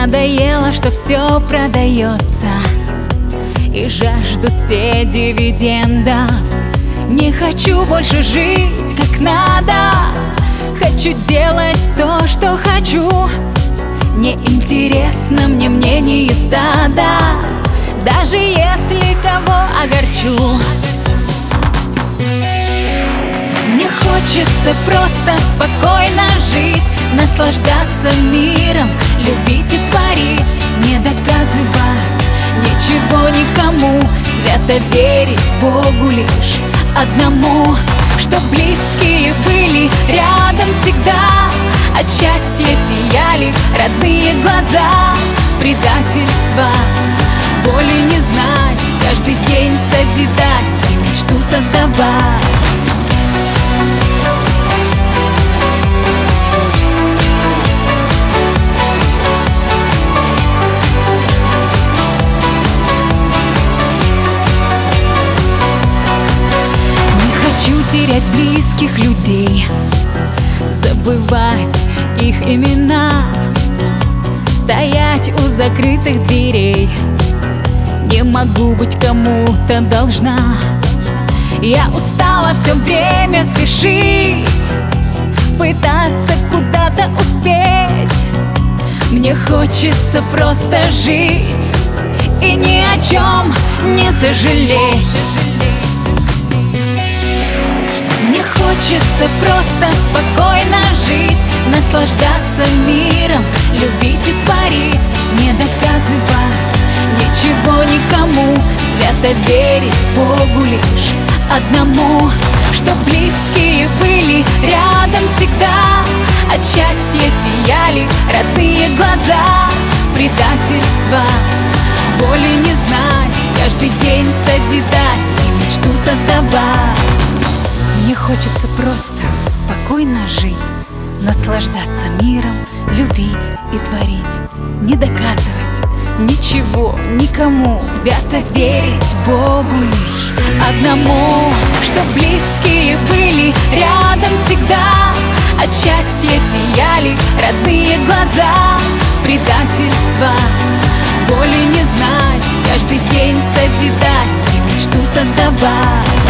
надоело, что все продается и жаждут все дивидендов. Не хочу больше жить как надо, хочу делать то, что хочу. Не интересно мне мнение стада, даже если кого огорчу. Мне хочется просто спокойно жить, наслаждаться миром, любить и творить, не доказывать ничего никому, свято верить Богу лишь одному, чтоб близкие были рядом всегда, от счастья сияли родные глаза. Предательства боли не знать, каждый день созидать и мечту создавать. Терять близких людей, забывать их имена, стоять у закрытых дверей. Не могу быть кому-то должна. Я устала все время спешить, пытаться куда-то успеть. Мне хочется просто жить и ни о чем не сожалеть. Мне хочется просто спокойно жить, наслаждаться миром, любить и творить, не доказывать ничего никому, свято верить Богу лишь одному, чтоб близкие были рядом всегда, от счастья сияли родные глаза. Предательства боли не знать, каждый день созидать и мечту создавать. Мне хочется просто спокойно жить, наслаждаться миром, любить и творить, не доказывать ничего никому, свято верить Богу лишь одному, чтоб близкие были рядом всегда, от счастья сияли родные глаза. Предательства боли не знать, каждый день созидать и мечту создавать.